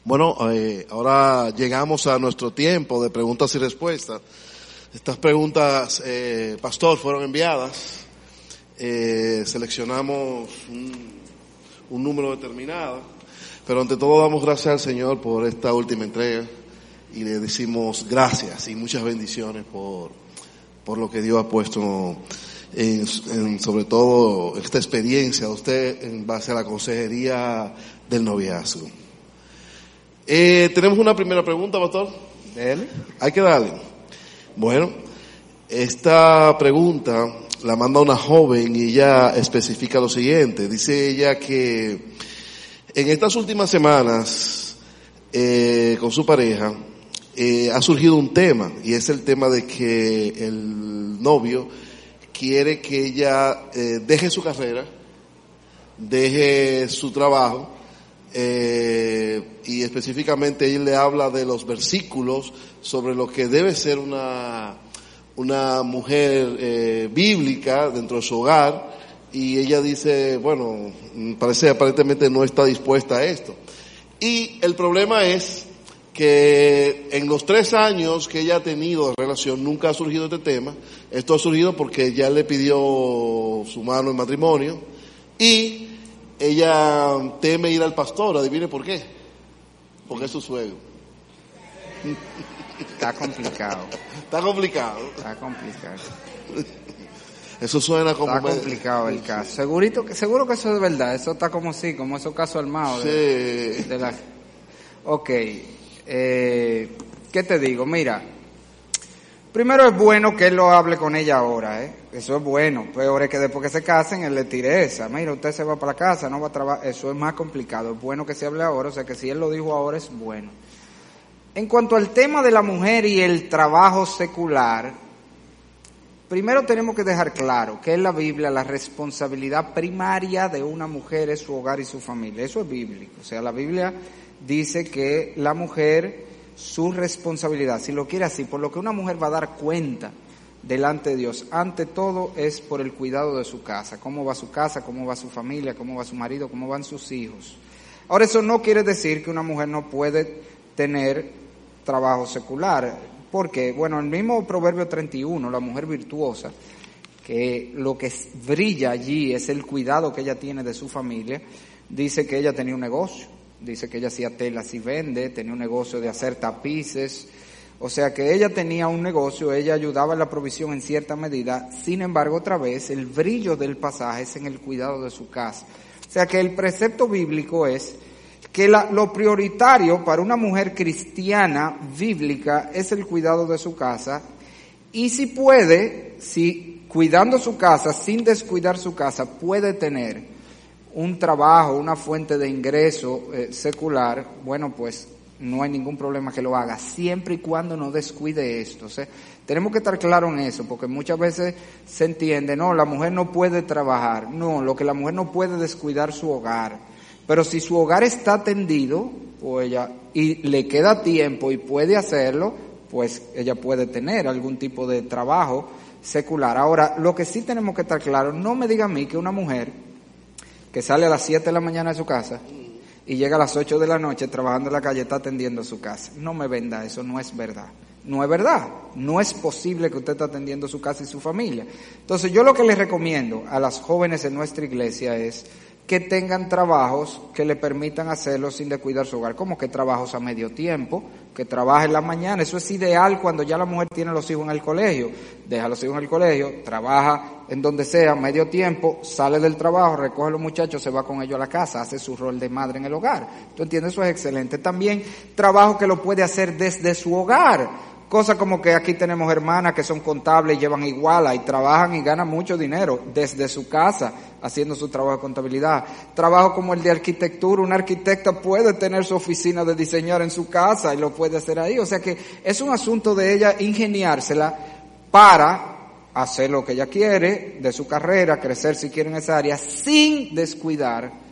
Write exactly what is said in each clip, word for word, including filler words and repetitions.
Bueno, eh, ahora llegamos a nuestro tiempo de preguntas y respuestas. Estas preguntas, eh, pastor, fueron enviadas. Eh, seleccionamos un, un número determinado, pero ante todo damos gracias al Señor por esta última entrega y le decimos gracias y muchas bendiciones por, por lo que Dios ha puesto en, en sobre todo esta experiencia de usted en base a la consejería del noviazgo. Eh, tenemos una primera pregunta, pastor. Dele. Hay que darle. Bueno, esta pregunta la manda una joven y ella especifica lo siguiente. Dice ella que en estas últimas semanas eh, con su pareja eh, ha surgido un tema, y es el tema de que el novio quiere que ella eh, deje su carrera, deje su trabajo. Eh, y específicamente él le habla de los versículos sobre lo que debe ser una una mujer eh, bíblica dentro de su hogar, y ella dice, bueno, parece aparentemente no está dispuesta a esto. Y el problema es que en los tres años que ella ha tenido de relación nunca ha surgido este tema. Esto ha surgido porque ya le pidió su mano en matrimonio y ella teme ir al pastor. Adivine por qué. Porque es su suegro. Está complicado. Está complicado. Está complicado. Eso suena como... Está complicado el caso. Segurito que, seguro que eso es verdad. Eso está como sí, como esos casos armados. Sí. De, de la... Ok. Eh, ¿Qué te digo? Mira. Primero es bueno que él lo hable con ella ahora, ¿eh? Eso es bueno. Peor es que después que se casen, él le tire esa. Mira, usted se va para la casa, no va a trabajar. Eso es más complicado. Es bueno que se hable ahora, o sea que si él lo dijo ahora es bueno. En cuanto al tema de la mujer y el trabajo secular, primero tenemos que dejar claro que en la Biblia la responsabilidad primaria de una mujer es su hogar y su familia. Eso es bíblico. O sea, la Biblia dice que la mujer... su responsabilidad, si lo quiere así, por lo que una mujer va a dar cuenta delante de Dios, ante todo es por el cuidado de su casa, cómo va su casa, cómo va su familia, cómo va su marido, cómo van sus hijos. Ahora, eso no quiere decir que una mujer no puede tener trabajo secular, porque, bueno, el mismo Proverbio treinta y uno, la mujer virtuosa, que lo que brilla allí es el cuidado que ella tiene de su familia, dice que ella tenía un negocio. Dice que ella hacía telas y vende, tenía un negocio de hacer tapices, o sea que ella tenía un negocio, ella ayudaba en la provisión en cierta medida. Sin embargo, otra vez, el brillo del pasaje es en el cuidado de su casa. O sea que el precepto bíblico es que la, lo prioritario para una mujer cristiana bíblica es el cuidado de su casa, y si puede, si cuidando su casa, sin descuidar su casa, puede tener un trabajo, una fuente de ingreso eh, secular, bueno, pues no hay ningún problema que lo haga, siempre y cuando no descuide esto. O sea, tenemos que estar claros en eso, porque muchas veces se entiende, no, la mujer no puede trabajar, no, lo que la mujer no puede descuidar su hogar, pero si su hogar está atendido, o ella, y le queda tiempo y puede hacerlo, pues ella puede tener algún tipo de trabajo secular. Ahora, lo que sí tenemos que estar claros, no me diga a mí que una mujer que sale a las siete de la mañana de su casa y llega a las ocho de la noche trabajando en la calle, está atendiendo su casa. No me venda, eso no es verdad. No es verdad. No es posible que usted esté atendiendo su casa y su familia. Entonces, yo lo que les recomiendo a las jóvenes en nuestra iglesia es que tengan trabajos que le permitan hacerlo sin descuidar su hogar, como que trabajos a medio tiempo, que trabaje en la mañana. Eso es ideal cuando ya la mujer tiene los hijos en el colegio. Deja a los hijos en el colegio, trabaja en donde sea, medio tiempo, sale del trabajo, recoge a los muchachos, se va con ellos a la casa, hace su rol de madre en el hogar. ¿Tú entiendes? Eso es excelente. También trabajo que lo puede hacer desde su hogar. Cosa como que aquí tenemos hermanas que son contables y llevan iguala y trabajan y ganan mucho dinero desde su casa haciendo su trabajo de contabilidad. Trabajo como el de arquitectura, una arquitecta puede tener su oficina de diseñar en su casa y lo puede hacer ahí. O sea que es un asunto de ella ingeniársela para hacer lo que ella quiere de su carrera, crecer si quiere en esa área, sin descuidar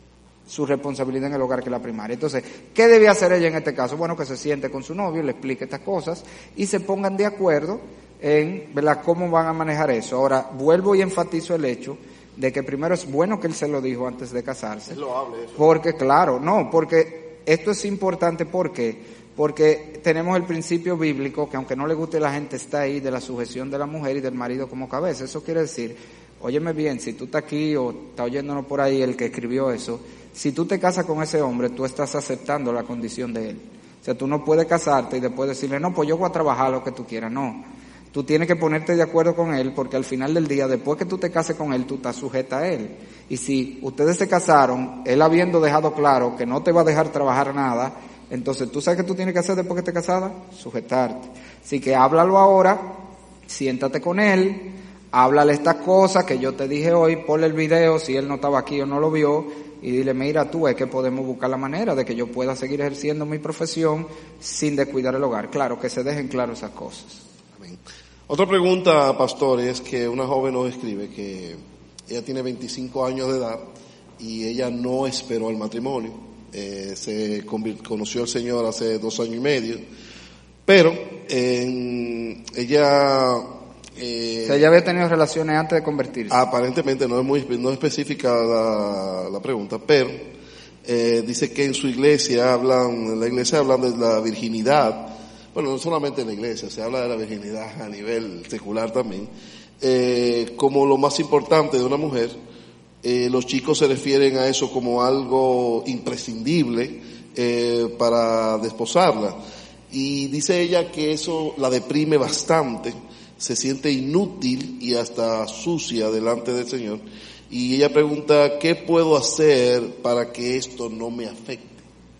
su responsabilidad en el hogar, que es la primaria. Entonces, ¿qué debe hacer ella en este caso? Bueno, que se siente con su novio, le explique estas cosas y se pongan de acuerdo en, ¿verdad?, cómo van a manejar eso. Ahora, vuelvo y enfatizo el hecho de que primero es bueno que él se lo dijo antes de casarse. Es loable eso. Porque, claro, no, porque esto es importante, ¿por qué? Porque tenemos el principio bíblico que aunque no le guste a la gente está ahí de la sujeción de la mujer y del marido como cabeza. Eso quiere decir, óyeme bien, si tú estás aquí o estás oyéndonos por ahí el que escribió eso, si tú te casas con ese hombre, tú estás aceptando la condición de él. O sea, tú no puedes casarte y después decirle, no, pues yo voy a trabajar lo que tú quieras. No, tú tienes que ponerte de acuerdo con él, porque al final del día, después que tú te cases con él, tú estás sujeta a él. Y si ustedes se casaron, él habiendo dejado claro que no te va a dejar trabajar nada, entonces tú sabes qué tú tienes que hacer después que estés casada, sujetarte. Así que háblalo ahora, siéntate con él, háblale estas cosas que yo te dije hoy, ponle el video si él no estaba aquí o no lo vio, y dile, mira tú, es que podemos buscar la manera de que yo pueda seguir ejerciendo mi profesión sin descuidar el hogar. Claro, que se dejen claro esas cosas. Amén. Otra pregunta, pastor, es que una joven nos escribe que ella tiene veinticinco años de edad y ella no esperó el matrimonio. Eh, se convirtió, conoció al Señor hace dos años y medio, pero eh, ella... Eh, o sea, ella había tenido relaciones antes de convertirse. Aparentemente no es muy no es específica la, la pregunta, pero eh, dice que en su iglesia hablan, en la iglesia hablan de la virginidad. Bueno, no solamente en la iglesia, se habla de la virginidad a nivel secular también, eh, como lo más importante de una mujer. Eh, los chicos se refieren a eso como algo imprescindible eh, para desposarla. Y dice ella que eso la deprime bastante, se siente inútil y hasta sucia delante del Señor. Y ella pregunta, ¿qué puedo hacer para que esto no me afecte?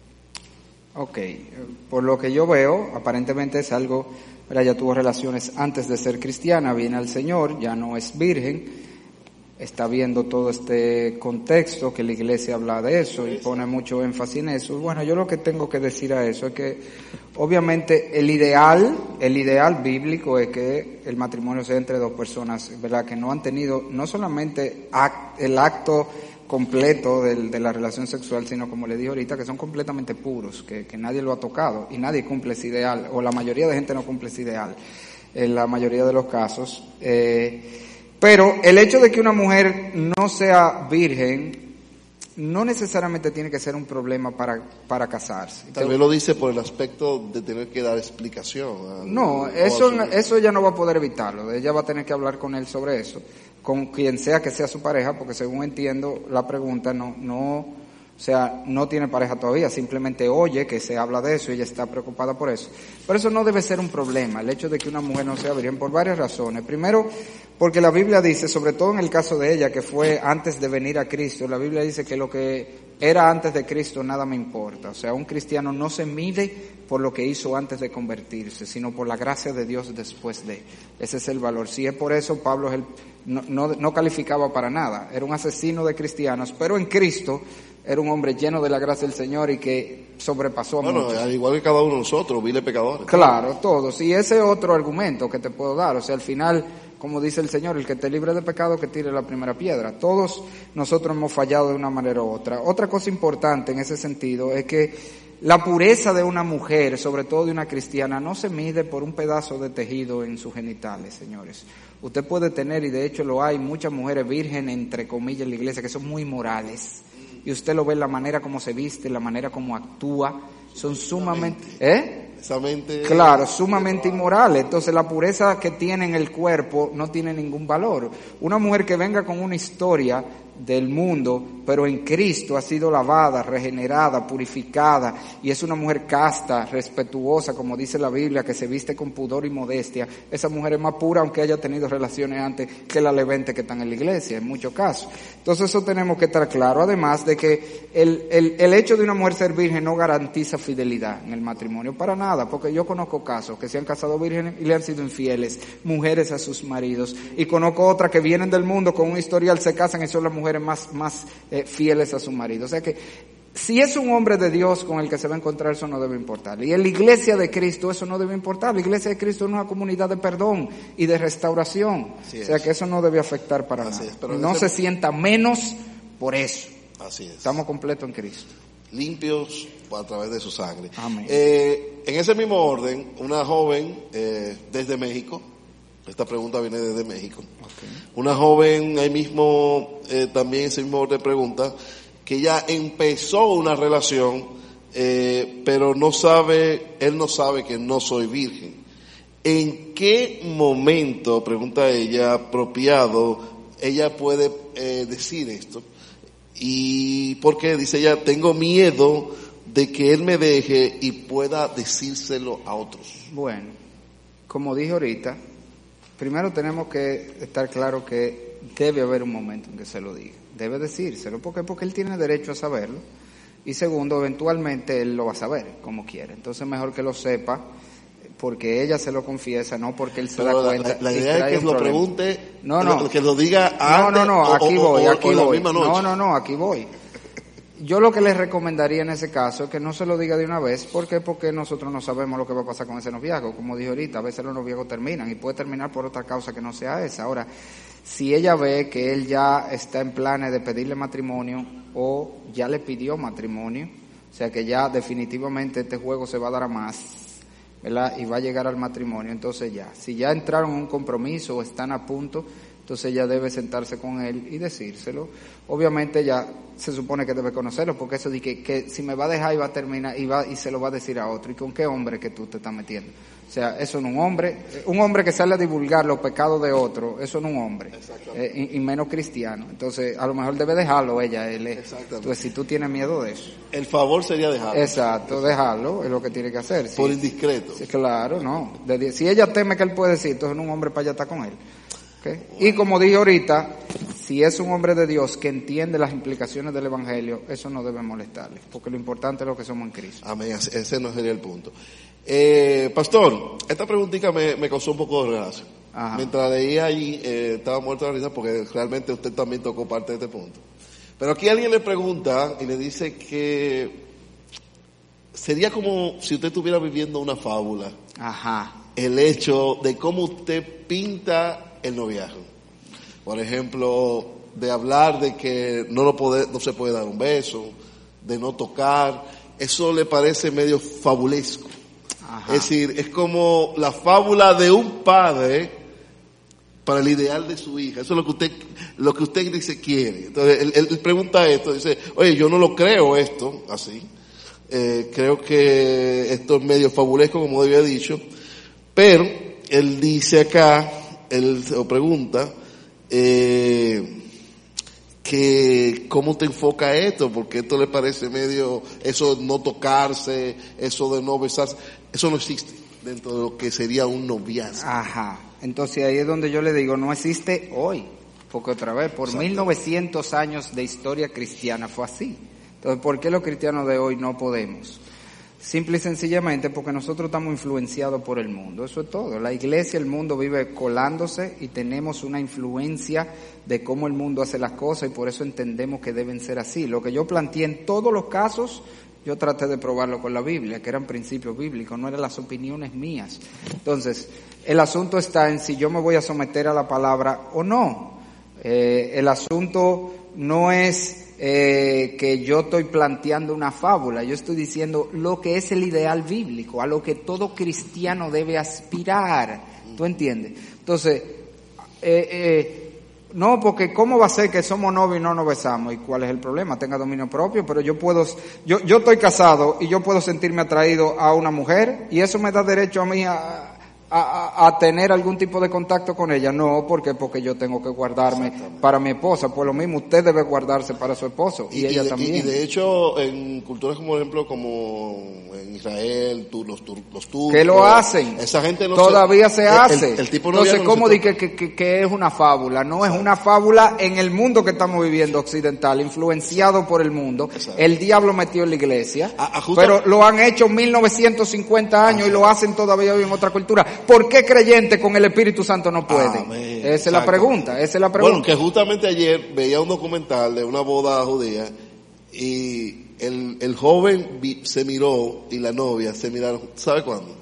Ok, por lo que yo veo, aparentemente es algo, ella tuvo relaciones antes de ser cristiana, viene al Señor, ya no es virgen, está viendo todo este contexto que la iglesia habla de eso y pone mucho énfasis en eso. Bueno, yo lo que tengo que decir a eso es que obviamente el ideal, el ideal bíblico es que el matrimonio sea entre dos personas, ¿verdad? Que no han tenido no solamente act, el acto completo del, de la relación sexual, sino como le dije ahorita, que son completamente puros, que, que nadie lo ha tocado y nadie cumple ese ideal, o la mayoría de gente no cumple ese ideal, en la mayoría de los casos. Eh, Pero el hecho de que una mujer no sea virgen no necesariamente tiene que ser un problema para, para casarse. Tal vez lo dice por el aspecto de tener que dar explicación. No, eso, eso ella no va a poder evitarlo. Ella va a tener que hablar con él sobre eso, con quien sea que sea su pareja, porque según entiendo la pregunta no, no, o sea, no tiene pareja todavía, simplemente oye que se habla de eso y ella está preocupada por eso. Pero eso no debe ser un problema, el hecho de que una mujer no sea virgen, por varias razones. Primero, porque la Biblia dice, sobre todo en el caso de ella, que fue antes de venir a Cristo, la Biblia dice que lo que era antes de Cristo nada me importa. O sea, un cristiano no se mide por lo que hizo antes de convertirse, sino por la gracia de Dios después de. Ese es el valor. Si es por eso, Pablo es el, no, no, no calificaba para nada. Era un asesino de cristianos, pero en Cristo era un hombre lleno de la gracia del Señor y que sobrepasó a bueno, muchos. Al igual que cada uno de nosotros, viles pecadores. Claro, todos. Y ese es otro argumento que te puedo dar. O sea, al final, como dice el Señor, el que te libre de pecado que tire la primera piedra. Todos nosotros hemos fallado de una manera u otra. Otra cosa importante en ese sentido es que la pureza de una mujer, sobre todo de una cristiana, no se mide por un pedazo de tejido en sus genitales, señores. Usted puede tener, y de hecho lo hay, muchas mujeres vírgenes, entre comillas, en la iglesia, que son muy morales. Y usted lo ve en la manera como se viste, la manera como actúa, son sumamente... ¿Eh? Esa mente... Claro, sumamente inmorales. Entonces la pureza que tiene en el cuerpo no tiene ningún valor. Una mujer que venga con una historia del mundo, pero en Cristo ha sido lavada, regenerada, purificada, y es una mujer casta, respetuosa, como dice la Biblia, que se viste con pudor y modestia. Esa mujer es más pura, aunque haya tenido relaciones antes, que la levente que están en la iglesia, en muchos casos. Entonces eso tenemos que estar claro, además de que el, el, el hecho de una mujer ser virgen no garantiza fidelidad en el matrimonio, para nada, porque yo conozco casos que se han casado vírgenes y le han sido infieles, mujeres a sus maridos, y conozco otras que vienen del mundo con un historial, se casan y son las mujeres mujeres más, más eh, fieles a su marido. O sea que si es un hombre de Dios con el que se va a encontrar, eso no debe importarle. Y en la iglesia de Cristo eso no debe importar. La iglesia de Cristo es una comunidad de perdón y de restauración. Así o sea es. que eso no debe afectar para Así nada. es, pero no ese... se sienta menos por eso. Así es. Estamos completos en Cristo. Limpios a través de su sangre. Amén. Eh, en ese mismo orden, una joven eh, desde México, esta pregunta viene desde México, okay. Una joven ahí mismo, eh, también ese mismo orden pregunta, que ya empezó una relación eh, pero no sabe, él no sabe que no soy virgen. ¿En qué momento, pregunta ella, apropiado, ella puede eh, decir esto? Y porque dice ella, tengo miedo de que él me deje y pueda decírselo a otros. Bueno, como dije ahorita, primero tenemos que estar claro que debe haber un momento en que se lo diga. Debe decírselo, porque porque él tiene derecho a saberlo. Y segundo, eventualmente él lo va a saber, como quiera. Entonces mejor que lo sepa, porque ella se lo confiesa, no porque él se Pero da cuenta. La, la idea es que lo pregunte, no, no, que lo diga antes. No, no, no, aquí o, voy, o, aquí o la voy. misma noche. No, no, no, aquí voy. Yo lo que les recomendaría en ese caso es que no se lo diga de una vez. ¿Por qué? Porque nosotros no sabemos lo que va a pasar con ese noviazgo. Como dije ahorita, a veces los noviazgos terminan y puede terminar por otra causa que no sea esa. Ahora, si ella ve que él ya está en planes de pedirle matrimonio o ya le pidió matrimonio, o sea que ya definitivamente este juego se va a dar a más, ¿verdad? Y va a llegar al matrimonio, entonces ya, si ya entraron en un compromiso o están a punto, entonces ella debe sentarse con él y decírselo. Obviamente ya se supone que debe conocerlo, porque eso de que, que si me va a dejar y va a terminar y va y se lo va a decir a otro, ¿y con qué hombre que tú te estás metiendo? O sea, eso no es un hombre, un hombre que sale a divulgar los pecados de otro, eso no es un hombre, eh, y, y menos cristiano. Entonces, a lo mejor debe dejarlo ella, él es. Entonces, si tú tienes miedo de eso. El favor sería dejarlo. Exacto, dejarlo, es lo que tiene que hacer. Por sí, indiscreto. Sí, claro, no. De, si ella teme que él puede decir, entonces no es un hombre para allá estar con él. ¿Okay? Bueno. Y como dije ahorita, si es un hombre de Dios que entiende las implicaciones del Evangelio, eso no debe molestarle, porque lo importante es lo que somos en Cristo. Amén, ese no sería el punto. Eh, pastor, esta preguntita me, me causó un poco de relación. Ajá. Mientras leía allí, eh, estaba muerto de la risa porque realmente usted también tocó parte de este punto. Pero aquí alguien le pregunta y le dice que sería como si usted estuviera viviendo una fábula. Ajá. El hecho de cómo usted pinta el noviazgo. Por ejemplo, de hablar de que no, lo puede, no se puede dar un beso, de no tocar, eso le parece medio fabulesco. Ajá. Es decir, es como la fábula de un padre para el ideal de su hija. Eso es lo que usted, lo que usted dice quiere. Entonces, él, él pregunta esto, dice, oye, yo no lo creo esto, así. Eh, creo que esto es medio fabulesco, como había dicho. Pero, él dice acá, él se lo pregunta, eh, que cómo te enfoca esto, porque esto le parece medio, eso de no tocarse, eso de no besarse, eso no existe dentro de lo que sería un noviazgo. Ajá, entonces ahí es donde yo le digo, no existe hoy, porque otra vez, por mil novecientos años de historia cristiana fue así. Entonces, ¿por qué los cristianos de hoy no podemos? Simple y sencillamente porque nosotros estamos influenciados por el mundo, eso es todo. La iglesia, el mundo vive colándose y tenemos una influencia de cómo el mundo hace las cosas y por eso entendemos que deben ser así. Lo que yo planteé en todos los casos, yo traté de probarlo con la Biblia, que eran principios bíblicos, no eran las opiniones mías. Entonces, el asunto está en si yo me voy a someter a la palabra o no. Eh, el asunto no es Eh, que yo estoy planteando una fábula, yo estoy diciendo lo que es el ideal bíblico, a lo que todo cristiano debe aspirar, ¿tú entiendes? Entonces, eh, eh, no, porque ¿cómo va a ser que somos novios y no nos besamos? ¿Y cuál es el problema? Tenga dominio propio, pero yo puedo, yo, yo estoy casado y yo puedo sentirme atraído a una mujer y eso me da derecho a mí a... A, a, a tener algún tipo de contacto con ella. No, porque porque yo tengo que guardarme para mi esposa. Pues lo mismo, usted debe guardarse para su esposo y, y ella y de, también. Y de hecho, en culturas como, por ejemplo, como en Israel, tú, los, tur, los turcos... Que lo hacen. Esa gente no Todavía se, se hace. El, el tipo no Entonces, ¿cómo di que, que, que, que es una fábula? No, Exacto. Es una fábula en el mundo que estamos viviendo occidental, influenciado por el mundo. Exacto. El diablo metió en la iglesia, a, a justo... pero lo han hecho mil novecientos cincuenta años Ajá. y lo hacen todavía hoy en otra cultura. ¿Por qué creyentes con el Espíritu Santo no pueden? Amén. Esa Exacto. es la pregunta, esa es la pregunta. Bueno, que justamente ayer veía un documental de una boda judía y el, el joven vi, se miró y la novia se miraron, ¿sabe cuándo?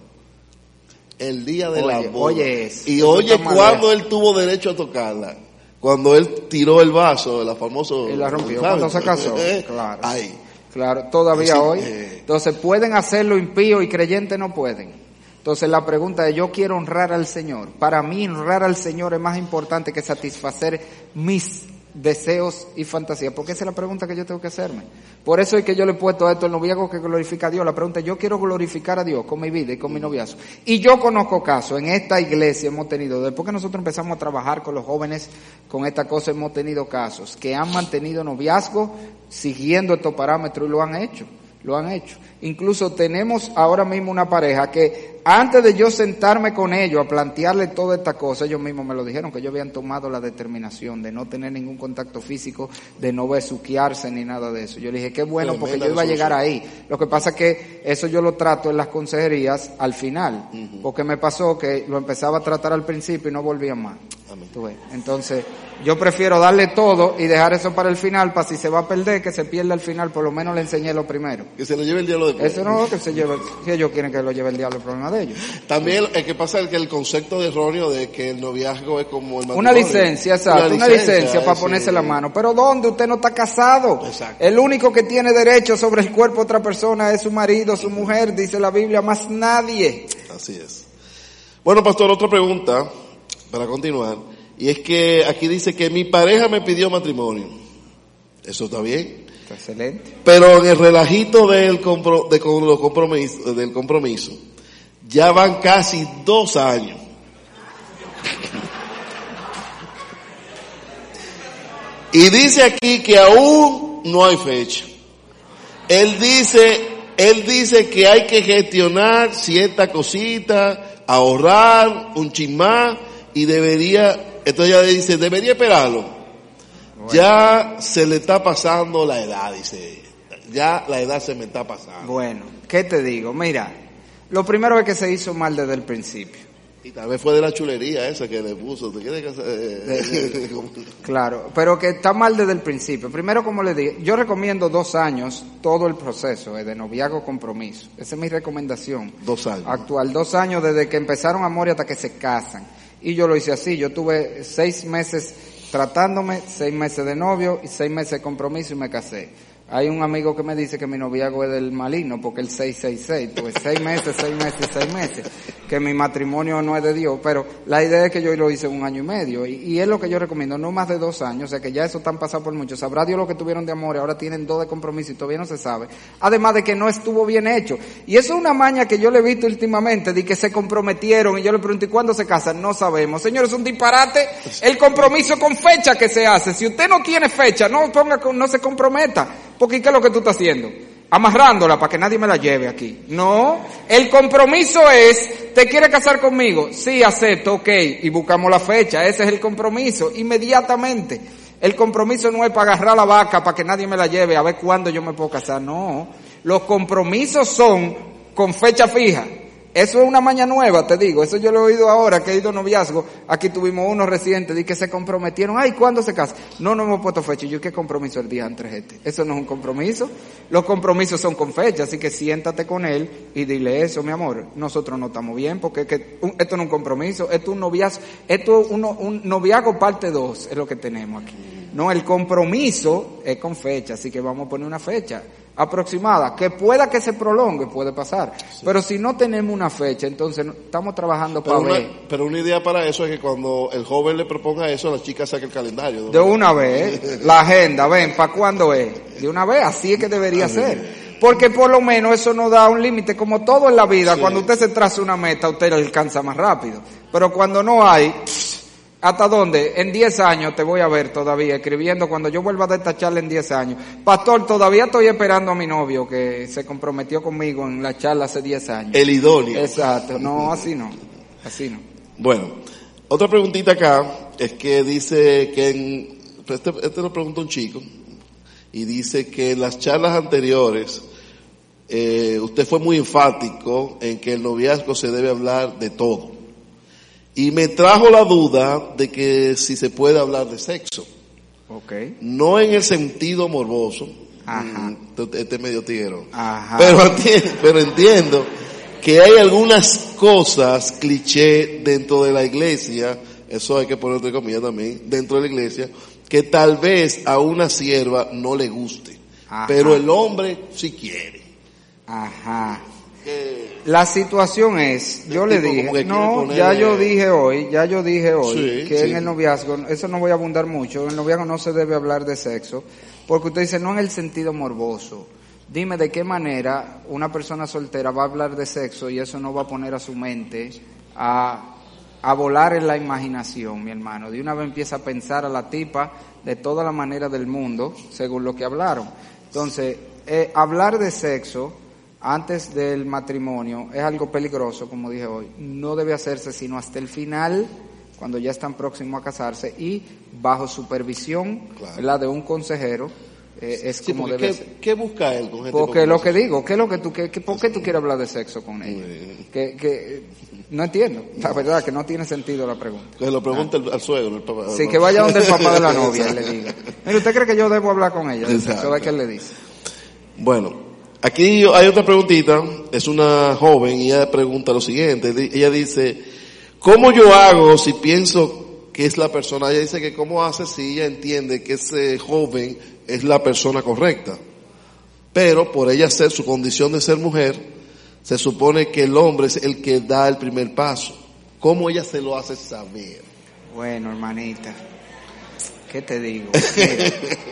El día de oye, la boda. Oye eso, y eso oye cuando él tuvo derecho a tocarla, cuando él tiró el vaso, la famoso... Y la rompió, cuando se casó, claro. Ahí. Claro, todavía sí, hoy. Eh. Entonces, ¿pueden hacerlo impíos y creyentes no pueden? Entonces la pregunta es, yo quiero honrar al Señor. Para mí honrar al Señor es más importante que satisfacer mis deseos y fantasías, porque esa es la pregunta que yo tengo que hacerme. Por eso es que yo le he puesto a esto el noviazgo que glorifica a Dios. La pregunta es, yo quiero glorificar a Dios con mi vida y con mi noviazgo. Y yo conozco casos, en esta iglesia hemos tenido, después que nosotros empezamos a trabajar con los jóvenes con esta cosa, hemos tenido casos que han mantenido noviazgo siguiendo estos parámetros y lo han hecho. Lo han hecho. Incluso tenemos ahora mismo una pareja que antes de yo sentarme con ellos a plantearle toda esta cosa, ellos mismos me lo dijeron, que ellos habían tomado la determinación de no tener ningún contacto físico, de no besuquearse ni nada de eso. Yo le dije, qué bueno, porque yo iba a llegar ahí. Lo que pasa es que eso yo lo trato en las consejerías al final, uh-huh. porque me pasó que lo empezaba a tratar al principio y no volvía más. ¿Tú ves? Entonces, yo prefiero darle todo y dejar eso para el final, para si se va a perder, que se pierda al final, por lo menos le enseñé lo primero. Que se lo lleve el diablo después. Eso no, que se lleve, si ellos quieren que lo lleve el diablo, el problema de ellos. También el que pasa es que el concepto de erróneo de que el noviazgo es como el matrimonio. Una licencia, exacto, una, una licencia, licencia para sí. ponerse la mano. Pero ¿dónde? Usted no está casado. Exacto. El único que tiene derecho sobre el cuerpo de otra persona es su marido, su mujer, dice la Biblia, más nadie. Así es. Bueno, pastor, otra pregunta para continuar. Y es que aquí dice que mi pareja me pidió matrimonio. ¿Eso está bien? Está excelente. Pero en el relajito del, compro, de, con los compromiso, del compromiso, ya van casi dos años. Y dice aquí que aún no hay fecha. Él dice, él dice que hay que gestionar cierta cosita, ahorrar un chin más y debería... Entonces ella dice, debería esperarlo. Bueno. Ya se le está pasando la edad, dice ella. Ya la edad se me está pasando. Bueno, ¿qué te digo? Mira, lo primero es que se hizo mal desde el principio. Y tal vez fue de la chulería esa que le puso. ¿Te quieres casar? De, claro, pero que está mal desde el principio. Primero, como le dije, yo recomiendo dos años todo el proceso eh, de noviazgo compromiso. Esa es mi recomendación. Dos años. Actual, dos años desde que empezaron amor y hasta que se casan. Y yo lo hice así, yo tuve seis meses tratándome, seis meses de novio y seis meses de compromiso y me casé. Hay un amigo que me dice que mi noviazgo es del maligno porque el seis seis seis, pues seis meses, seis meses, seis meses, que mi matrimonio no es de Dios, pero la idea es que yo lo hice un año y medio y, y es lo que yo recomiendo, no más de dos años, o sea que ya eso están pasado por mucho, sabrá Dios lo que tuvieron de amor y ahora tienen dos de compromiso y todavía no se sabe, además de que no estuvo bien hecho, y eso es una maña que yo le he visto últimamente, de que se comprometieron y yo le pregunto, ¿y cuándo se casan? No sabemos, señores, es un disparate, el compromiso con fecha que se hace, si usted no tiene fecha, no ponga, no se comprometa. Porque ¿qué es lo que tú estás haciendo? Amarrándola para que nadie me la lleve aquí. No, el compromiso es, ¿te quieres casar conmigo? Sí, acepto, ok, y buscamos la fecha, ese es el compromiso, inmediatamente. El compromiso no es para agarrar la vaca para que nadie me la lleve a ver cuándo yo me puedo casar, no. Los compromisos son con fecha fija. Eso es una maña nueva, te digo, eso yo lo he oído ahora, que he ido a noviazgo, aquí tuvimos unos recientes, de que se comprometieron, ay, ¿cuándo se casan? No, no hemos puesto fecha, yo, ¿qué compromiso el día entre este? Eso no es un compromiso, los compromisos son con fecha, así que siéntate con él y dile eso, mi amor, nosotros no estamos bien, porque es que un, esto no es un compromiso, esto es un noviazgo, esto es un, un noviazgo parte dos, es lo que tenemos aquí. No, el compromiso es con fecha, así que vamos a poner una fecha aproximada, que pueda que se prolongue, puede pasar, sí. Pero si no tenemos una fecha, entonces estamos trabajando para una, ver. Pero una idea para eso es que cuando el joven le proponga eso, la chica saque el calendario. De una vez, la agenda, ven, ¿para cuándo es? De una vez, así es que debería ser. Porque por lo menos eso nos da un límite, como todo en la vida, sí. Cuando usted se traza una meta, usted la alcanza más rápido. Pero cuando no hay, ¿hasta dónde? En diez años te voy a ver todavía escribiendo, cuando yo vuelva a dar esta charla en diez años. Pastor, todavía estoy esperando a mi novio que se comprometió conmigo en la charla hace diez años. El idóneo. Exacto, no, así no, así no. Bueno, otra preguntita acá, es que dice que en, este, este lo pregunta un chico, y dice que en las charlas anteriores, eh, usted fue muy enfático en que el noviazgo se debe hablar de todo. Y me trajo la duda de que si se puede hablar de sexo. Okay. No en el sentido morboso. Ajá. Este es medio tiguero. Ajá. Pero, pero entiendo que hay algunas cosas cliché dentro de la iglesia, eso hay que poner entre comillas también, dentro de la iglesia, que tal vez a una sierva no le guste. Ajá. Pero el hombre sí quiere. Ajá. Eh, La situación es, yo le dije, no, ponerle... ya yo dije hoy, ya yo dije hoy, sí, que sí. En el noviazgo, eso no voy a abundar mucho, en el noviazgo no se debe hablar de sexo, porque usted dice, no en el sentido morboso. Dime de qué manera una persona soltera va a hablar de sexo y eso no va a poner a su mente a, a volar en la imaginación, mi hermano. De una vez empieza a pensar a la tipa de toda la manera del mundo, según lo que hablaron. Entonces, eh, hablar de sexo antes del matrimonio es algo peligroso, como dije hoy. No debe hacerse sino hasta el final, cuando ya están próximos a casarse y bajo supervisión, claro, la de un consejero. Eh, es sí, como debe ¿qué, ser. ¿Qué busca él con gente? Porque lo que digo, ¿qué es lo que tú, qué, qué, ¿por qué tú quieres hablar de sexo con ella? Que, que, no entiendo, la verdad que no tiene sentido la pregunta. Que lo pregunte ah. al suegro, el papá. Sí, que vaya donde el papá de la novia y le diga. Mire, ¿usted cree que yo debo hablar con ella? Eso es que él le dice. Bueno, aquí hay otra preguntita, es una joven y ella pregunta lo siguiente, ella dice, ¿cómo yo hago si pienso que es la persona? Ella dice que cómo hace si ella entiende que ese joven es la persona correcta, pero por ella ser su condición de ser mujer, se supone que el hombre es el que da el primer paso. ¿Cómo ella se lo hace saber? Bueno, hermanita, ¿qué te digo? Mira,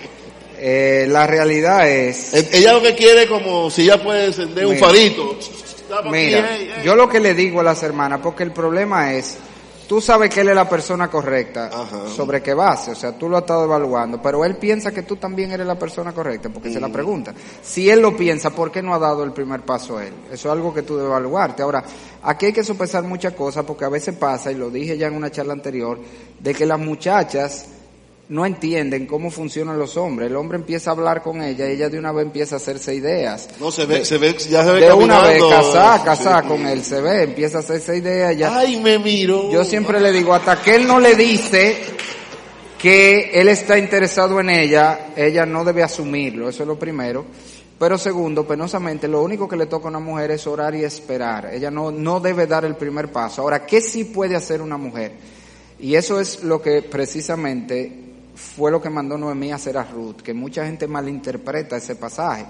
eh, la realidad es... Ella lo que quiere como si ella puede encender mira, un farito. Mira, aquí, hey, hey. Yo lo que le digo a las hermanas, porque el problema es... Tú sabes que él es la persona correcta. Ajá. ¿Sobre qué base? O sea, tú lo has estado evaluando, pero él piensa que tú también eres la persona correcta, porque mm. se la pregunta. Si él lo piensa, ¿por qué no ha dado el primer paso a él? Eso es algo que tú debes evaluarte. Ahora, aquí hay que sopesar muchas cosas, porque a veces pasa, y lo dije ya en una charla anterior, de que las muchachas no entienden cómo funcionan los hombres. El hombre empieza a hablar con ella y ella de una vez empieza a hacerse ideas. No, se ve, de, se ve, ya se ve de caminando. Una vez, casar, casar sí. con él, se ve, empieza a hacerse ideas. Ya. Ay, me miro. Yo siempre le digo, hasta que él no le dice que él está interesado en ella, ella no debe asumirlo, eso es lo primero. Pero segundo, penosamente, lo único que le toca a una mujer es orar y esperar. Ella no, no debe dar el primer paso. Ahora, ¿qué sí puede hacer una mujer? Y eso es lo que precisamente fue lo que mandó Noemí a hacer a Ruth, que mucha gente malinterpreta ese pasaje.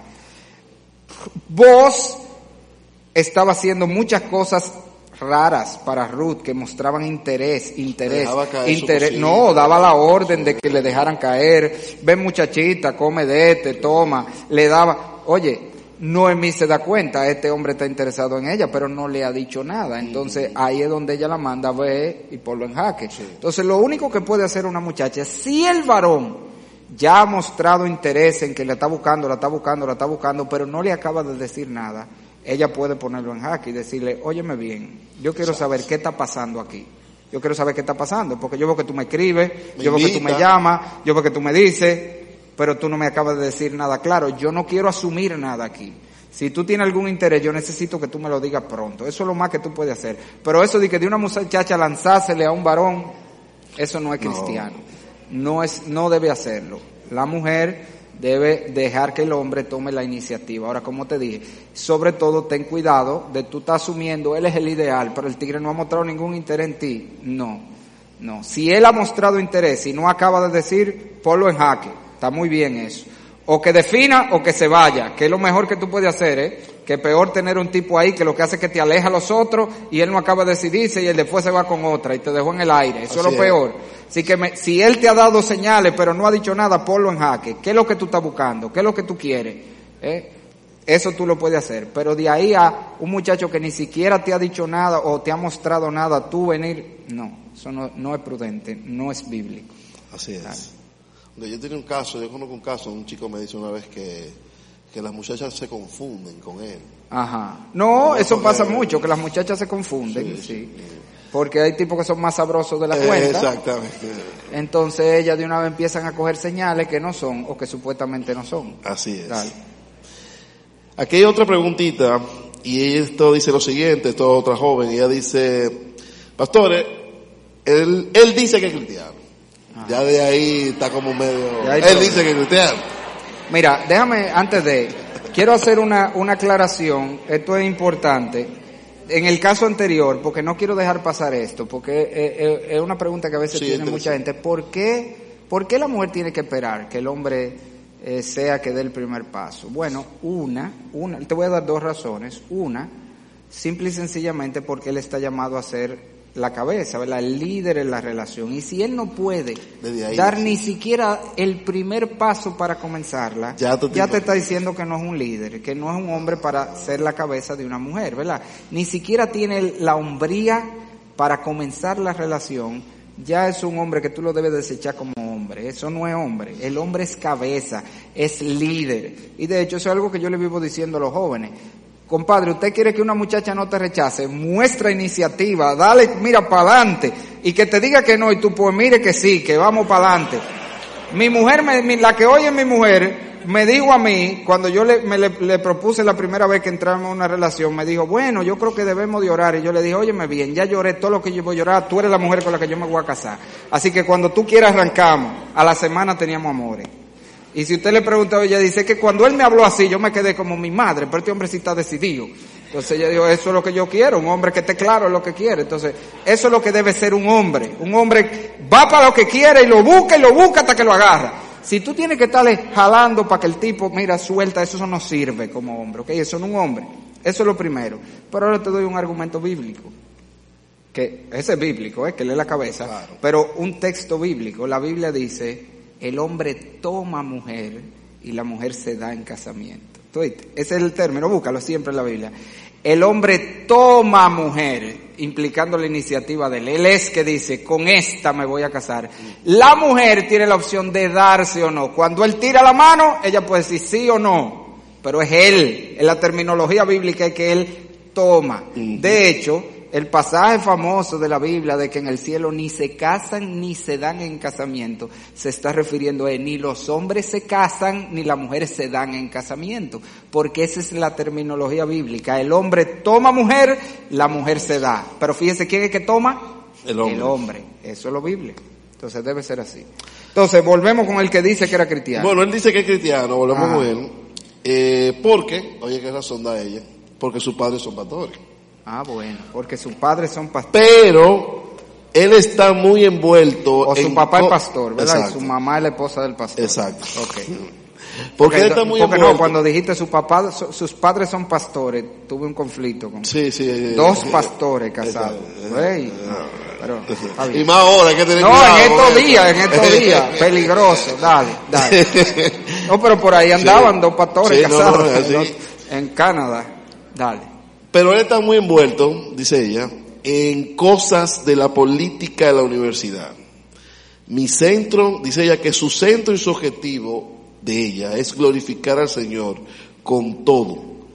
Vos estaba haciendo muchas cosas raras para Ruth que mostraban interés, interés, interés. No, daba la orden de que le dejaran caer. Ven muchachita, come de este, toma, le daba. Oye, Noemí se da cuenta, este hombre está interesado en ella, pero no le ha dicho nada. Entonces ahí es donde ella la manda a ver y ponlo en jaque. Sí. Entonces lo único que puede hacer una muchacha, si el varón ya ha mostrado interés en que la está buscando, la está buscando, la está buscando, pero no le acaba de decir nada, ella puede ponerlo en jaque y decirle, óyeme bien, yo quiero saber qué está pasando aquí. Yo quiero saber qué está pasando, porque yo veo que tú me escribes, me yo veo que tú me llamas, yo veo que tú me dices, pero tú no me acabas de decir nada claro. Yo no quiero asumir nada aquí. Si tú tienes algún interés, yo necesito que tú me lo digas pronto. Eso es lo más que tú puedes hacer. Pero eso de que de una muchacha lanzársele a un varón, eso no es cristiano. No, no es, no debe hacerlo. La mujer debe dejar que el hombre tome la iniciativa. Ahora, como te dije, sobre todo ten cuidado de tú estás asumiendo, él es el ideal, pero el tigre no ha mostrado ningún interés en ti. No, no. Si él ha mostrado interés y no acaba de decir, ponlo en jaque. Está muy bien eso. O que defina o que se vaya, que es lo mejor que tú puedes hacer, ¿eh? Que peor tener un tipo ahí que lo que hace es que te aleja a los otros y él no acaba de decidirse y él después se va con otra y te dejó en el aire. Eso Así es lo peor. Es. Así que me, si él te ha dado señales pero no ha dicho nada, ponlo en jaque. ¿Qué es lo que tú estás buscando? ¿Qué es lo que tú quieres? ¿Eh? Eso tú lo puedes hacer. Pero de ahí a un muchacho que ni siquiera te ha dicho nada o te ha mostrado nada, tú venir, no. Eso no, no es prudente, no es bíblico. Así es. ¿Sabes? Yo tenía un caso, yo conozco un caso, un chico me dice una vez que, que las muchachas se confunden con él. Ajá. No, eso pasa él. mucho, que las muchachas se confunden, sí. sí. Porque hay tipos que son más sabrosos de la eh, cuenta. Exactamente. Entonces ellas de una vez empiezan a coger señales que no son o que supuestamente no son. Así es. Dale. Aquí hay otra preguntita y esto dice lo siguiente, esto es otra joven, y ella dice, pastores, él, él dice que es cristiano. Ya de ahí está como medio... Él todo. Dice que es cristiano. Mira, déjame, antes de... Quiero hacer una, una aclaración, esto es importante. En el caso anterior, porque no quiero dejar pasar esto, porque es, es, es una pregunta que a veces sí, tiene mucha gente. ¿Por qué, ¿Por qué la mujer tiene que esperar que el hombre eh, sea que dé el primer paso? Bueno, una, una, te voy a dar dos razones. Una, simple y sencillamente porque él está llamado a ser la cabeza, ¿verdad? El líder en la relación. Y si él no puede ahí, dar sí. ni siquiera el primer paso para comenzarla, ya, te, ya te está diciendo que no es un líder, que no es un hombre para ser la cabeza de una mujer, ¿verdad? Ni siquiera tiene la hombría para comenzar la relación. Ya es un hombre que tú lo debes desechar como hombre. Eso no es hombre. El hombre es cabeza, es líder. Y de hecho eso es algo que yo le vivo diciendo a los jóvenes. Compadre, usted quiere que una muchacha no te rechace, muestra iniciativa, dale, mira, para adelante, y que te diga que no, y tú pues mire que sí, que vamos para adelante. Mi mujer, me, mi, la que oye mi mujer, me dijo a mí, cuando yo le, me, le, le propuse la primera vez que entramos en una relación, me dijo, bueno, yo creo que debemos de orar, y yo le dije, óyeme bien, ya lloré todo lo que yo voy a llorar, tú eres la mujer con la que yo me voy a casar, así que cuando tú quieras arrancamos. A la semana teníamos amores. Y si usted le pregunta, ella dice que cuando él me habló así, yo me quedé como mi madre, pero este hombre sí está decidido. Entonces ella dijo, eso es lo que yo quiero, un hombre que esté claro en lo que quiere. Entonces, eso es lo que debe ser un hombre. Un hombre va para lo que quiere y lo busca y lo busca hasta que lo agarra. Si tú tienes que estarle jalando para que el tipo, mira, suelta, eso no sirve como hombre, ¿ok? Eso no es un hombre. Eso es lo primero. Pero ahora te doy un argumento bíblico. Que ese es bíblico, ¿eh? Que lee la cabeza. Claro. Pero un texto bíblico. La Biblia dice, el hombre toma mujer y la mujer se da en casamiento. Ese es el término, búscalo siempre en la Biblia. El hombre toma mujer, implicando la iniciativa de él. Él es que dice, con esta me voy a casar. La mujer tiene la opción de darse o no. Cuando él tira la mano, ella puede decir sí o no. Pero es él, en la terminología bíblica es que él toma. De hecho, el pasaje famoso de la Biblia de que en el cielo ni se casan ni se dan en casamiento, se está refiriendo a ni los hombres se casan ni las mujeres se dan en casamiento, porque esa es la terminología bíblica. El hombre toma mujer, la mujer se da. Pero fíjese, ¿quién es que toma? El hombre. El hombre. Eso es lo bíblico. Entonces debe ser así. Entonces volvemos con el que dice que era cristiano. Bueno, él dice que es cristiano, volvemos ah. con él. Eh, porque, oye, ¿qué razón da ella? Porque sus padres son pastores. Ah, bueno, porque sus padres son pastores. Pero él está muy envuelto. O su en papá es pastor, ¿verdad? Exacto. Y su mamá es la esposa del pastor. Exacto. Okay. Porque, porque él está muy porque envuelto. No, cuando dijiste su papá, su, sus padres son pastores, tuve un conflicto con sí, sí, dos sí, pastores casados. Hey, pero, y más ahora hay que tener no, cuidado. No, en estos días, en estos días, peligroso, dale, dale. No, pero por ahí andaban sí. dos pastores sí, casados no, no, en, en Canadá, dale. Pero él está muy envuelto, dice ella, en cosas de la política de la universidad. Mi centro, dice ella, que su centro y su objetivo de ella es glorificar al Señor con todo.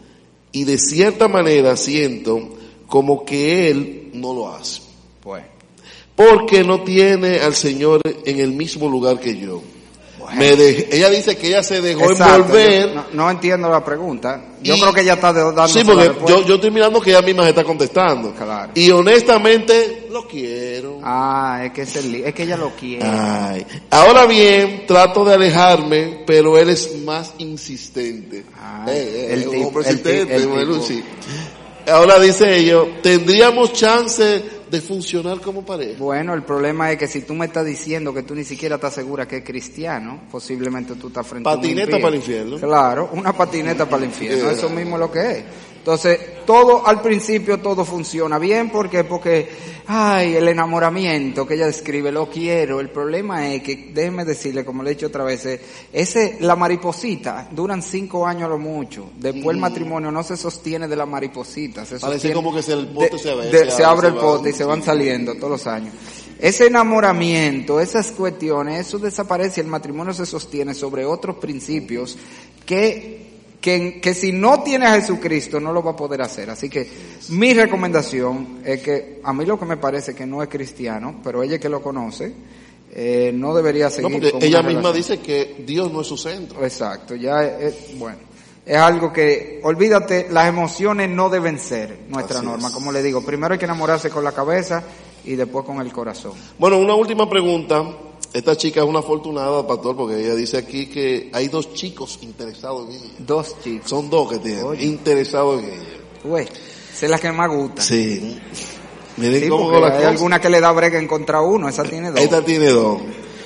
Y de cierta manera siento como que él no lo hace. Pues. Porque no tiene al Señor en el mismo lugar que yo. Bueno. Me de, ella dice que ella se dejó Exacto. envolver. Yo no, no entiendo la pregunta. Yo y, creo que ella está dando. Sí, porque yo, yo estoy mirando que ella misma se está contestando. Claro. Y honestamente lo quiero. Ah, es que es, el, es que ella lo quiere. Ay. Ahora bien, trato de alejarme, pero él es más insistente. Ah, eh, el, eh, tipo, el, tipo, el tipo. Bueno, sí. Ahora dice ello, tendríamos chance de funcionar como pareja. Bueno, el problema es que si tú me estás diciendo que tú ni siquiera estás segura que es cristiano, posiblemente tú estás frente patineta a un impío. Para el infierno. Claro, una patineta para el infierno, eso mismo es lo que es. Entonces, todo, al principio todo funciona bien, ¿por qué? Porque, ay, el enamoramiento que ella describe, lo quiero. El problema es que, déjeme decirle, como le he dicho otra vez, ese, la mariposita, duran cinco años a lo mucho. Después mm. el matrimonio no se sostiene de la mariposita. Se Parece como que se, el pote de, se, ve, de, se, se abre el se pote va, y se van saliendo todos los años. Ese enamoramiento, esas cuestiones, eso desaparece y el matrimonio se sostiene sobre otros principios que... Que, que si no tiene a Jesucristo no lo va a poder hacer. Así que mi recomendación es que a mí lo que me parece que no es cristiano, pero ella que lo conoce, eh, no debería seguir no, porque con ella una misma relación. Dice que Dios no es su centro. Exacto, ya es, bueno, es algo que, olvídate, las emociones no deben ser nuestra Así norma, es. Como le digo, primero hay que enamorarse con la cabeza y después con el corazón. Bueno, una última pregunta. Esta chica es una afortunada, pastor, porque ella dice aquí que hay dos chicos interesados en ella. Dos chicos. Son dos que tienen, Oye. interesados en ella. Güey, esa es la que más gusta. Sí. Miren sí, cómo hay cosa. alguna que le da brega en contra uno, esa tiene dos. Esta tiene dos.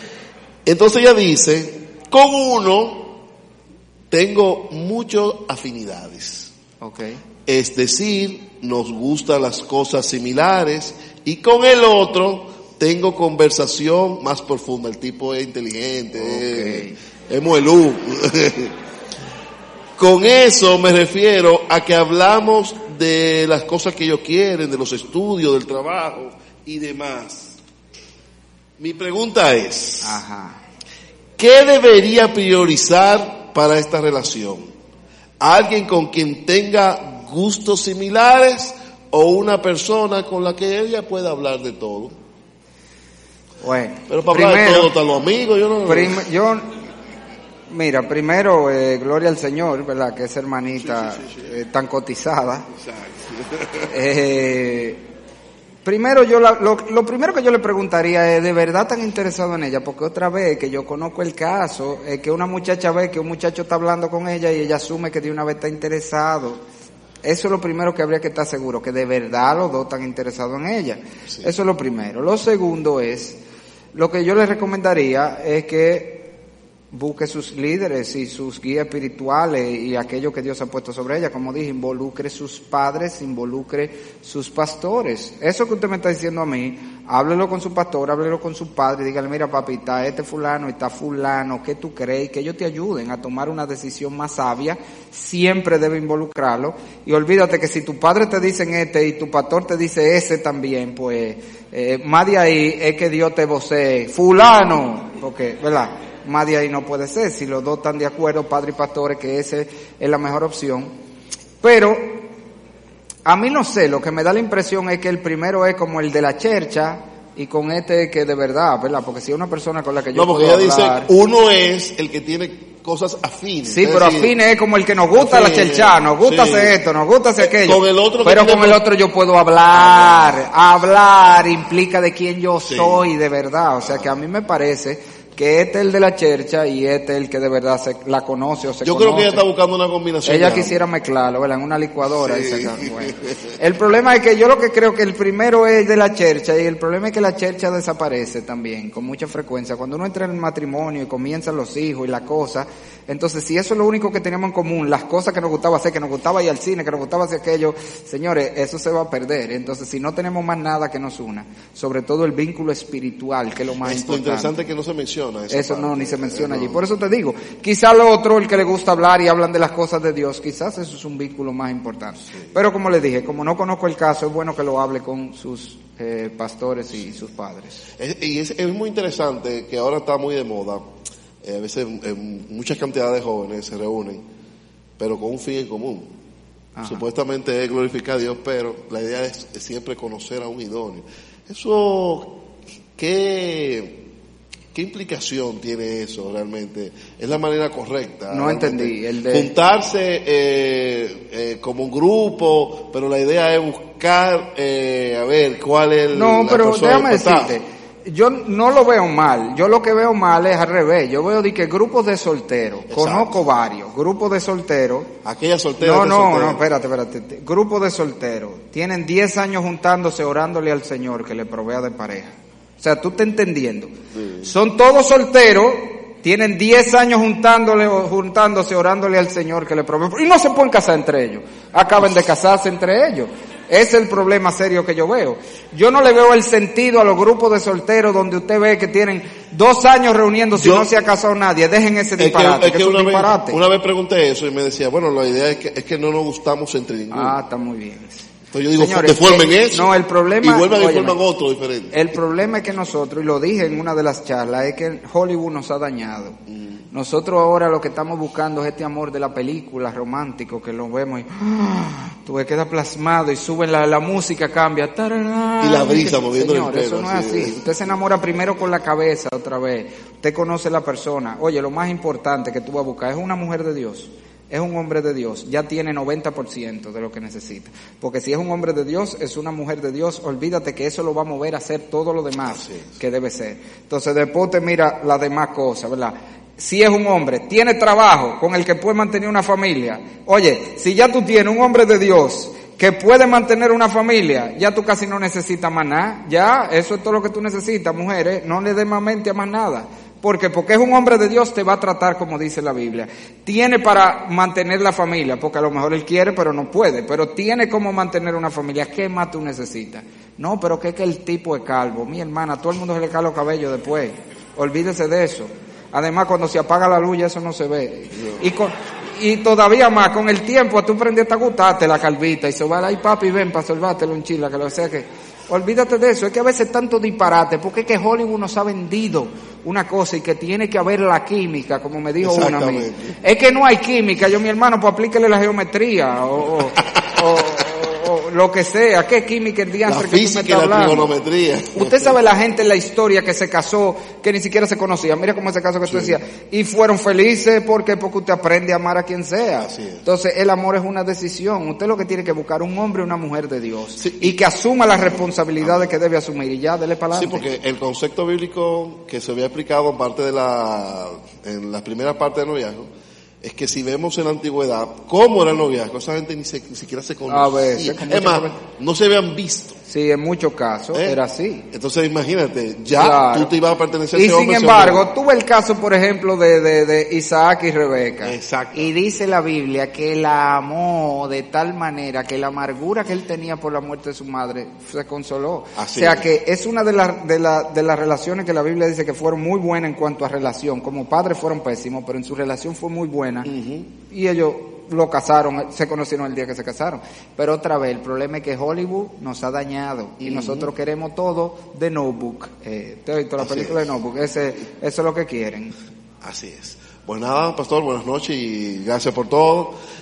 Entonces ella dice, con uno tengo muchas afinidades. Okay. es decir, nos gustan las cosas similares, y con el otro tengo conversación más profunda. El tipo es inteligente, okay. es, es muelú. Con eso me refiero a que hablamos de las cosas que ellos quieren, de los estudios, del trabajo y demás. Mi pregunta es, Ajá. ¿qué debería priorizar para esta relación? ¿Alguien con quien tenga gustos similares o una persona con la que ella pueda hablar de todo? Bueno, pero para primero, hablar de todo, están los amigos, yo no... Prim, yo, mira, primero, eh, gloria al Señor, ¿verdad? Que esa hermanita sí, sí, sí, sí. Eh, tan cotizada. Exacto. eh, primero, yo la, lo, lo primero que yo le preguntaría es, ¿de verdad tan interesado en ella? Porque otra vez, que yo conozco el caso, es que una muchacha ve que un muchacho está hablando con ella y ella asume que de una vez está interesado. Eso es lo primero que habría que estar seguro, que de verdad los dos están interesados en ella. Sí. Eso es lo primero. Lo segundo es, lo que yo le recomendaría es que busque sus líderes y sus guías espirituales y aquello que Dios ha puesto sobre ella. Como dije, involucre sus padres, involucre sus pastores. Eso que usted me está diciendo a mí, háblelo con su pastor, háblelo con su padre, dígale, mira papi, está este fulano, está fulano, ¿qué tú crees? Que ellos te ayuden a tomar una decisión más sabia. Siempre debe involucrarlo. Y olvídate que si tu padre te dice este y tu pastor te dice ese también, pues eh, más de ahí es que Dios te vocee, fulano, porque, ¿verdad? Más de ahí no puede ser, si los dos están de acuerdo, padre y pastores, que esa es la mejor opción. Pero, a mí no sé, lo que me da la impresión es que el primero es como el de la chercha, y con este que de verdad, ¿verdad? Porque si es una persona con la que yo no, porque puedo ella hablar, dice, uno es el que tiene cosas afines. Sí, pero decir, afines es como el que nos gusta afines, la chercha, nos gusta sí. hacer esto, nos gusta hacer aquello. Con el otro pero con el otro yo puedo hablar, ah, hablar implica de quién yo sí. soy de verdad. O sea que a mí me parece que este es el de la chercha y este es el que de verdad se la conoce o se Yo conoce. creo que ella está buscando una combinación. Ella quisiera mezclarlo, ¿verdad? En una licuadora. Sí. Y sacar, bueno. El problema es que yo lo que creo que el primero es de la chercha y el problema es que la chercha desaparece también con mucha frecuencia. Cuando uno entra en el matrimonio y comienzan los hijos y la cosa, entonces si eso es lo único que teníamos en común, las cosas que nos gustaba hacer, que nos gustaba ir al cine, que nos gustaba hacer aquello, señores, eso se va a perder. Entonces si no tenemos más nada que nos una, sobre todo el vínculo espiritual, que es lo más es importante. Lo interesante es que no se menciona. Eso parte. no, ni se menciona allí. Por eso te digo, quizá lo otro, el que le gusta hablar y hablan de las cosas de Dios, quizás eso es un vínculo más importante. Sí. Pero como les dije, como no conozco el caso, es bueno que lo hable con sus eh, pastores y sus padres. Es, y es, es muy interesante que ahora está muy de moda. Eh, a veces eh, muchas cantidades de jóvenes se reúnen, pero con un fin en común. Ajá. Supuestamente es glorificar a Dios, pero la idea es, es siempre conocer a un idóneo. Eso, ¿qué... ¿Qué implicación tiene eso realmente? ¿Es la manera correcta? No entendí. El de... Juntarse eh, eh, como un grupo, pero la idea es buscar, eh, a ver, cuál es el... No, la pero persona déjame decirte, yo no lo veo mal. Yo lo que veo mal es al revés. Yo veo de que grupos de solteros, exacto. Conozco varios, grupos de solteros. Aquellas solteras. No, no, solteros. no, espérate, espérate. Grupos de solteros. Tienen diez años juntándose, orándole al Señor que le provea de pareja. O sea, tú estás entendiendo. Sí. Son todos solteros, tienen diez años juntándole, juntándose, orándole al Señor que le provee. Y no se pueden casar entre ellos. Acaban de casarse entre ellos. Ese es el problema serio que yo veo. Yo no le veo el sentido a los grupos de solteros donde usted ve que tienen dos años reuniéndose yo, y no se ha casado nadie. Dejen ese disparate, es que, es que es una un disparate. Vez, una vez pregunté eso y me decía, bueno, la idea es que, es que no nos gustamos entre ninguno. Ah, está muy bien. Entonces yo digo, señores, deformen que, eso no, el problema, y vuelvan y óyeme, forman otro diferente. El problema es que nosotros, y lo dije en una de las charlas, es que Hollywood nos ha dañado. Mm. Nosotros ahora lo que estamos buscando es este amor de la película romántico, que lo vemos y ¡ah! Tú ves, queda plasmado y suben la, la música, cambia. ¡Tarará! Y la brisa moviendo el pelo. Eso no es así. Usted se enamora primero con la cabeza otra vez. Usted conoce a la persona. Oye, lo más importante que tú vas a buscar es una mujer de Dios. Es un hombre de Dios, ya tiene noventa por ciento de lo que necesita. Porque si es un hombre de Dios, es una mujer de Dios, olvídate que eso lo va a mover a hacer todo lo demás sí, sí. que debe ser. Entonces después te mira las demás cosas, ¿verdad? Si es un hombre, tiene trabajo con el que puede mantener una familia. Oye, si ya tú tienes un hombre de Dios que puede mantener una familia, ya tú casi no necesitas más nada. Ya, eso es todo lo que tú necesitas, mujeres, no le des más mente a más nada. ¿Por qué? Porque es un hombre de Dios, te va a tratar como dice la Biblia. Tiene para mantener la familia, porque a lo mejor él quiere, pero no puede. Pero tiene cómo mantener una familia. ¿Qué más tú necesitas? No, pero que es que el tipo es calvo. Mi hermana, a todo el mundo se le cae los cabellos después. Olvídese de eso. Además, cuando se apaga la luz, ya eso no se ve. Y con, y todavía más, con el tiempo, tú prendiste a gustarte la calvita. Y se va, ay papi, ven para salvártelo en Chile, que lo sea que... Olvídate de eso, es que a veces tanto disparate, porque es que Hollywood nos ha vendido una cosa y que tiene que haber la química, como me dijo una amiga. Es que no hay química, yo mi hermano, pues aplíquele la geometría o, o, o, o lo que sea. ¿Qué química el día La que tú me física estás y la hablando? trigonometría. Usted sabe la gente en la historia que se casó, que ni siquiera se conocía. Mira cómo ese caso que tú Sí. decías. Y fueron felices porque porque usted aprende a amar a quien sea. Así es. Entonces el amor es una decisión. Usted lo que tiene que buscar un hombre y una mujer de Dios. Sí. Y que asuma las responsabilidades que debe asumir. Y ya, dele para Sí, adelante. porque el concepto bíblico que se había explicado en parte de la, en la primera parte del noviazgo, es que si vemos en la antigüedad cómo era el noviazgo, esa gente ni, se, ni siquiera se conocía. A veces, con es mucha más, frecu- no se habían visto. Sí, en muchos casos ¿eh? era así. Entonces imagínate, ya Claro. tú te ibas a pertenecer a Y ese sin hombre. ese embargo, hombre. tuve el caso, por ejemplo, de, de, de Isaac y Rebeca. Exacto. Y dice la Biblia que la amó de tal manera que la amargura que él tenía por la muerte de su madre se consoló. Así o sea es. que es una de las de, la, de las relaciones que la Biblia dice que fueron muy buenas en cuanto a relación. Como padres fueron pésimos, pero en su relación fue muy buena. Ujú. Y ellos lo casaron, se conocieron el día que se casaron. Pero otra vez, el problema es que Hollywood nos ha dañado y Ujú. nosotros queremos todo de Notebook. Eh, ¿te has visto la Así película es. de Notebook? Ese, eso es lo que quieren. Así es. Pues nada, pastor, buenas noches y gracias por todo.